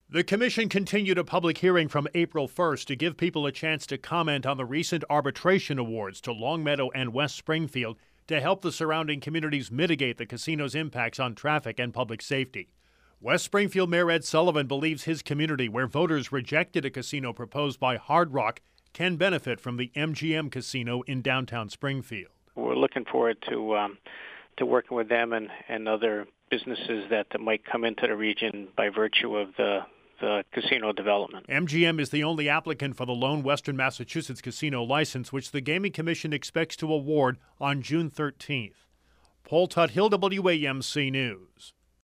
The commission continued a public hearing from April 1st to give people a chance to comment on the recent arbitration awards to Longmeadow and West Springfield to help the surrounding communities mitigate the casino's impacts on traffic and public safety. West Springfield Mayor Ed Sullivan believes his community, where voters rejected a casino proposed by Hard Rock, can benefit from the MGM Casino in downtown Springfield. We're looking forward to working with them and other businesses that might come into the region by virtue of the casino development. MGM is the only applicant for the lone Western Massachusetts casino license, which the Gaming Commission expects to award on June 13th. Paul Tuthill, WAMC News.